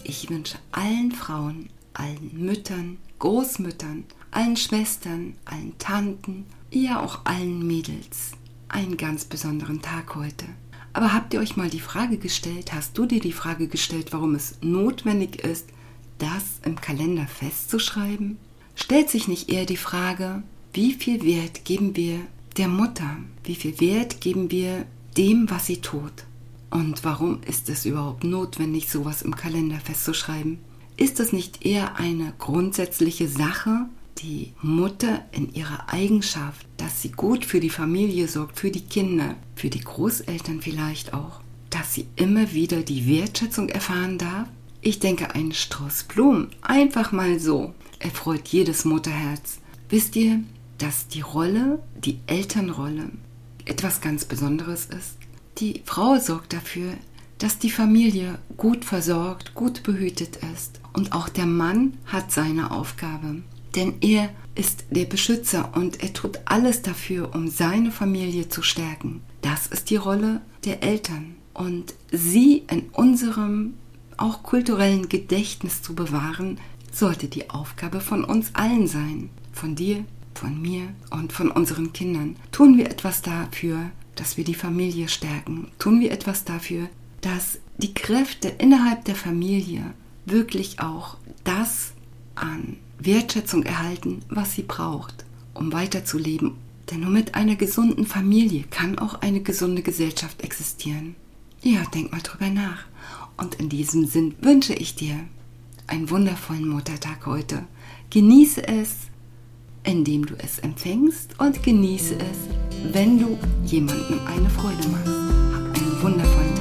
Ich wünsche allen Frauen, allen Müttern, Großmüttern, allen Schwestern, allen Tanten, ja auch allen Mädels einen ganz besonderen Tag heute. Aber habt ihr euch mal die Frage gestellt, hast du dir die Frage gestellt, warum es notwendig ist, das im Kalender festzuschreiben? Stellt sich nicht eher die Frage, wie viel Wert geben wir der Mutter? Wie viel Wert geben wir dem, was sie tut? Und warum ist es überhaupt notwendig, sowas im Kalender festzuschreiben? Ist es nicht eher eine grundsätzliche Sache, die Mutter in ihrer Eigenschaft, dass sie gut für die Familie sorgt, für die Kinder, für die Großeltern vielleicht auch, dass sie immer wieder die Wertschätzung erfahren darf? Ich denke, ein Strauß Blumen, einfach mal so, erfreut jedes Mutterherz. Wisst ihr, dass die Rolle, die Elternrolle, etwas ganz Besonderes ist? Die Frau sorgt dafür, dass die Familie gut versorgt, gut behütet ist. Und auch der Mann hat seine Aufgabe. Denn er ist der Beschützer und er tut alles dafür, um seine Familie zu stärken. Das ist die Rolle der Eltern. Und sie in unserem auch kulturellen Gedächtnis zu bewahren, sollte die Aufgabe von uns allen sein. Von dir, von mir und von unseren Kindern. Tun wir etwas dafür, dass wir die Familie stärken? Tun wir etwas dafür, dass die Kräfte innerhalb der Familie wirklich auch das an Wertschätzung erhalten, was sie braucht, um weiterzuleben? Denn nur mit einer gesunden Familie kann auch eine gesunde Gesellschaft existieren. Ja, denk mal drüber nach. Und in diesem Sinn wünsche ich dir einen wundervollen Muttertag heute. Genieße es, indem du es empfängst, und genieße es, wenn du jemandem eine Freude machst. Hab einen wundervollen Tag.